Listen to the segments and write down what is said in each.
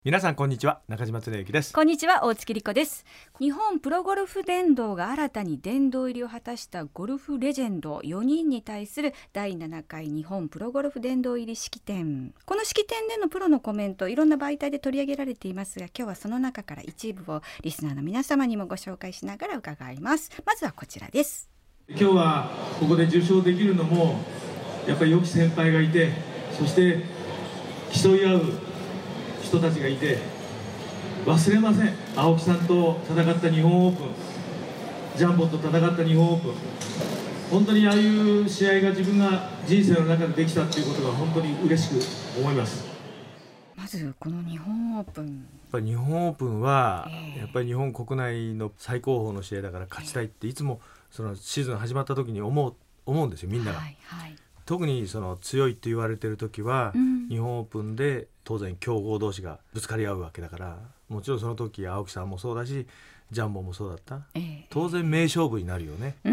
皆さんこんにちは、中島恒之です。 こんにちは、大月理子です。日本プロゴルフ殿堂が新たに殿堂入りを果たしたゴルフレジェンド4人に対する第7回日本プロゴルフ殿堂入り式典。この式典でのプロのコメント、いろんな媒体で取り上げられていますが、今日はその中から一部をリスナーの皆様にもご紹介しながら伺います。まずはこちらです。 今日はここで受賞できるのもやっぱり良き先輩がいて、そして競い合う人たちがいて、忘れません。青木さんと戦った日本オープン、ジャンボと戦った日本オープン、本当にああいう試合が自分が人生の中でできたっていうことが本当に嬉しく思います。 まずこの日本オープン、 やっぱり日本オープンは、やっぱり日本国内の最高峰の試合だから勝ちたいっていつもそのシーズン始まった時に思うんですよ、みんなが。 はいはい、 特にその強いって言われてる時は、日本オープンで当然強豪同士がぶつかり合うわけだから、もちろんその時青木さんもそうだしジャンボもそうだった、当然名勝負になるよね。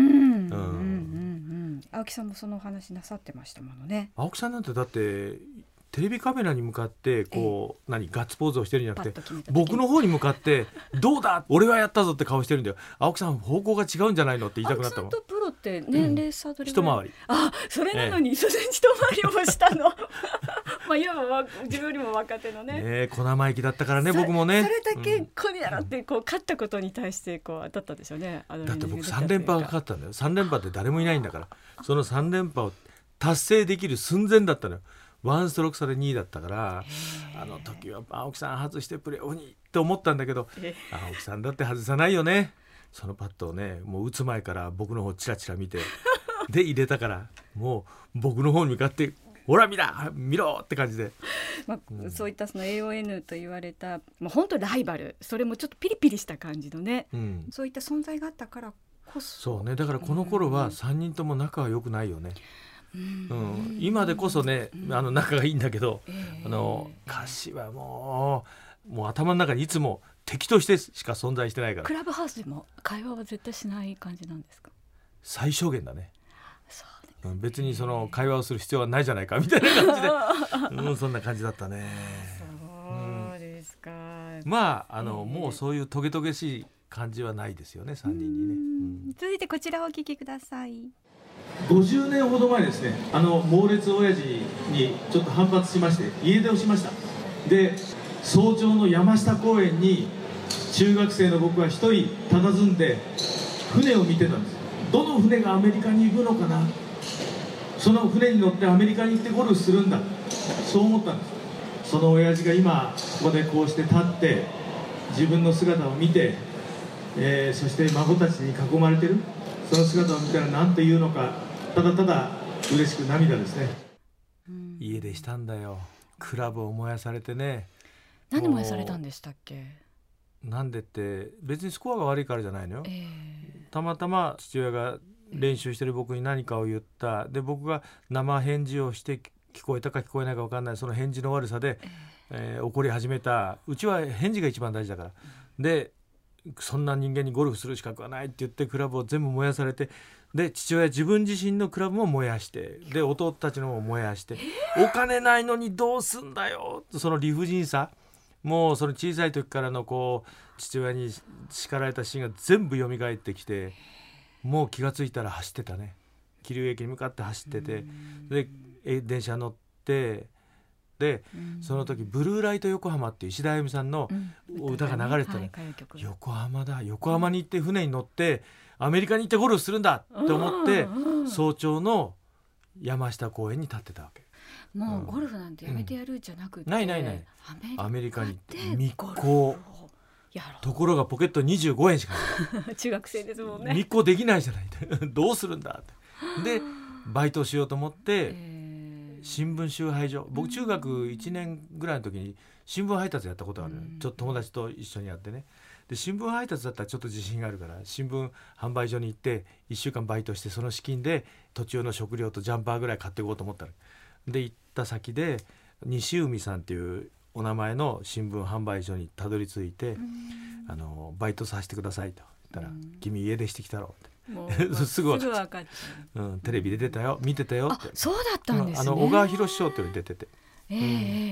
青木さんもそのお話なさってましたものね。 青木さんなんてだってテレビカメラに向かってこう、ガッツポーズをしてるんじゃなくて、僕の方に向かってどうだ俺はやったぞって顔してるんだよ。青木さん方向が違うんじゃないのって言いたくなったもん。 青木さんとプロって年齢差どれぐらい？ 一回り。 あ、それなのに、それ一回りもしたのまあいわば自分よりも若手のね。 小生意気だったからね、僕もね。 それだけこれやろってこう勝ったことに対してこう当たったでしょうね。 だって僕3連覇がかかったんだよ。3連覇って誰もいないんだから、その3連覇を達成できる寸前だったのよ。ワンストローク差で2位だったから、あの時は青木さん外してプレーオフにって思ったんだけど、青木さんだって外さないよね。そのパットをね、もう打つ前から僕の方チラチラ見てで入れたから、もう僕の方に向かってほら見ろって感じで、 そういったその AON と言われたもう本当ライバル、それもちょっとピリピリした感じのね、そういった存在があったからこそ。 そうね、だからこの頃は3人とも仲は良くないよね。今でこそね、仲がいいんだけど、柏はもう頭の中にいつも敵としてしか存在してないから。 クラブハウスでも会話は絶対しない感じなんですか？ 最小限だね。 そうね、 別にその会話をする必要はないじゃないかみたいな感じでそんな感じだったね。 そうですか。 まあもうそういうトゲトゲしい感じはないですよね、3人にね。 続いてこちらをお聞きください。 50年ほど前ですね、猛烈親父にちょっと反発しまして家出をしました。で、早朝の山下公園に中学生の僕は一人佇んで船を見てたんです。どの船がアメリカに行くのかな、その船に乗ってアメリカに行ってゴルフするんだ、そう思ったんです。その親父が今ここでこうして立って自分の姿を見て、そして孫たちに囲まれてるその姿を見たら何と言うのか、ただただ嬉しく涙ですね。 家出したんだよ。クラブを燃やされてね。 何で燃やされたんでしたっけ？ なんでって別にスコアが悪いからじゃないのよ。たまたま父親が練習してる僕に何かを言った。で、僕が生返事をして聞こえたか聞こえないか分かんないその返事の悪さで、怒り始めた。うちは返事が一番大事だから。で、そんな人間にゴルフする資格はないって言ってクラブを全部燃やされて、で父親自分自身のクラブも燃やして、で弟たちのも燃やして、お金ないのにどうすんだよ、その理不尽さ、もうその小さい時からのこう父親に叱られたシーンが全部蘇ってきて、もう気がついたら走ってたね。桐生駅に向かって走ってて、で電車乗って、でその時ブルーライト横浜っていう石田あゆみさんの歌が流れてたね。横浜だ、横浜に行って船に乗ってアメリカに行ってゴルフするんだって思って、早朝の山下公園に立ってたわけ。 もうゴルフなんてやめてやるじゃなくて、 ないアメリカに行って密航。ところがポケット25円しかない中学生ですもんね。 密航できないじゃないどうするんだって。でバイトしようと思って、新聞集配所、僕中学1年ぐらいの時に新聞配達やったことがある、ちょっと友達と一緒にやってね。で新聞配達だったらちょっと自信があるから新聞販売所に行って1週間バイトして、その資金で途中の食料とジャンパーぐらい買っていこうと思ったので、行った先で西海さんっていうお名前の新聞販売所にたどり着いて、バイトさせてくださいと言ったら、君家出してきたろってすぐ分かっちゃう、テレビで出たよ見てたよって。 そうだったんですね。 小川博賞っていうのに出てて、 プ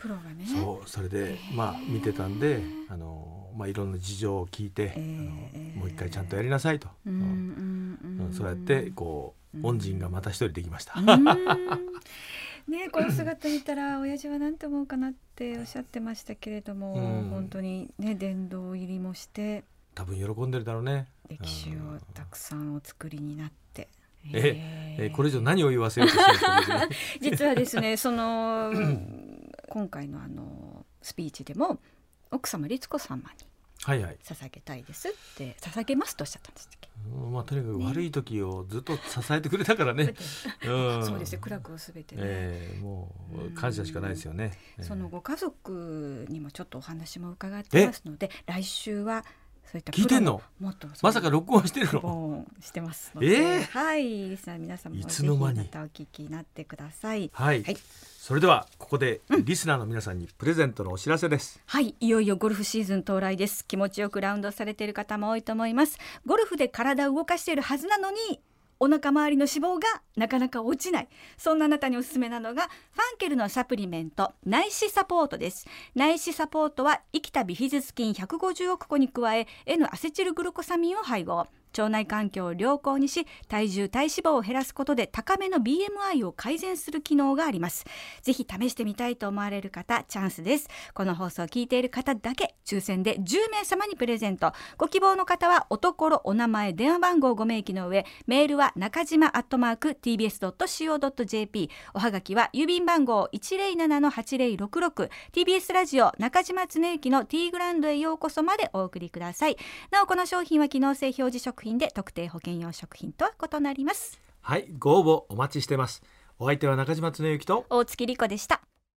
プロがね。 そうそれで見てたんでいろんな事情を聞いて、もう一回ちゃんとやりなさいと、そうやって恩人がまた一人できました。 ね、この姿見たら親父は何て思うかなっておっしゃってましたけれども、本当にね殿堂入りもして多分喜んでるだろうね。 歴史をたくさんお作りになって、 これ以上何を言わせようとしてるんですか。 実はですね今回のスピーチでも奥様律子様に捧げたいですって捧げますとおっしゃったんですっけ。 とにかく悪い時をずっと支えてくれたからね。 そうですね、苦楽をすべてね、 もう感謝しかないですよね。 そのご家族にもちょっとお話も伺ってますので、来週はそういった聞いてんの？まさか録音してるの？してますので、はい、リスナー皆さんもいつの間にぜひまたお聞きになってください。 はい、それではここでリスナーの皆さんにプレゼントのお知らせです。 はい、いよいよゴルフシーズン到来です。気持ちよくラウンドされている方も多いと思います。ゴルフで体を動かしているはずなのにお腹周りの脂肪がなかなか落ちない、そんなあなたにおすすめなのがファンケルのサプリメント内脂サポートです。内脂サポートは生きたビフィズス菌150億個に加え N アセチルグルコサミンを配合、腸内環境を良好にし体重体脂肪を減らすことで高めの BMI を改善する機能があります。ぜひ試してみたいと思われる方チャンスです。この放送を聞いている方だけ抽選で10名様にプレゼント。ご希望の方はおところお名前電話番号をご明記の上、メールは中島@tbs.co.jp、 おはがきは郵便番号 107-8066 TBS ラジオ中島恒之の T グランドへようこそまでお送りください。なおこの商品は機能性表示食品で特定保険用食品とは異なります。 はい、ご応募お待ちしてます。お相手は中島恒之と大月莉子でした。